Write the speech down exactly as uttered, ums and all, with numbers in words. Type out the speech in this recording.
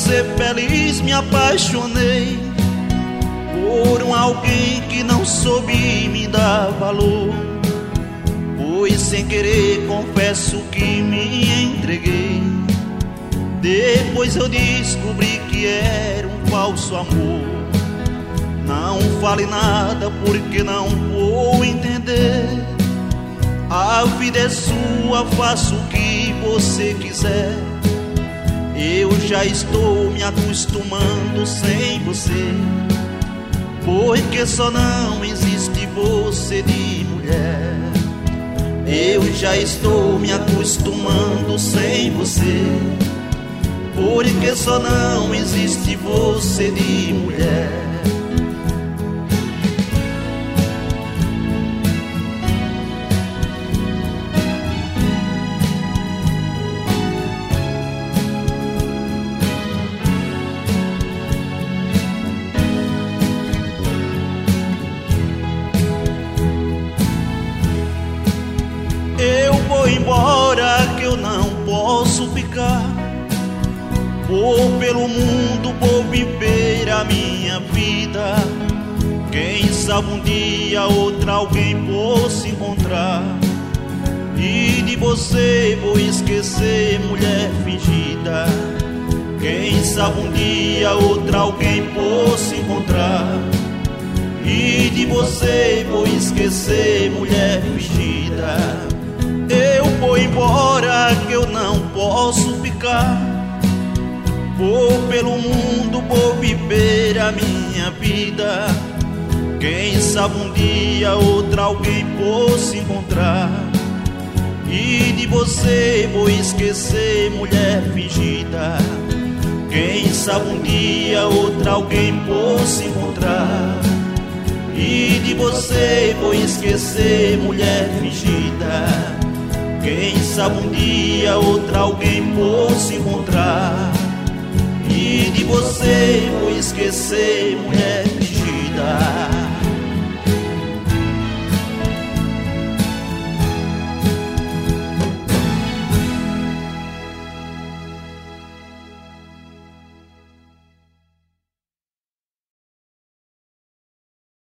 ser feliz me apaixonei por um alguém que não soube me dar valor. Pois sem querer confesso que me entreguei. Depois eu descobri que era um falso amor. Não fale nada porque não vou entender. A vida é sua, faça o que você quiser. Eu já estou me acostumando sem você, porque só não existe você de mulher. Eu já estou me acostumando sem você, porque só não existe você de mulher. Eu vou embora que eu não posso ficar. Vou pelo mundo, vou viver a minha vida. Quem sabe um dia outra alguém possa encontrar. E de você vou esquecer, mulher fingida. Quem sabe um dia outra alguém possa encontrar. E de você vou esquecer, mulher fingida. Eu vou embora que eu não posso ficar. Vou pelo mundo, vou viver a minha vida. Quem sabe um dia outra alguém possa encontrar. E de você vou esquecer, mulher fingida. Quem sabe um dia outra alguém possa encontrar. E de você vou esquecer, mulher fingida. Quem sabe um dia outra alguém possa encontrar. E de você vou esquecer, mulher fingida.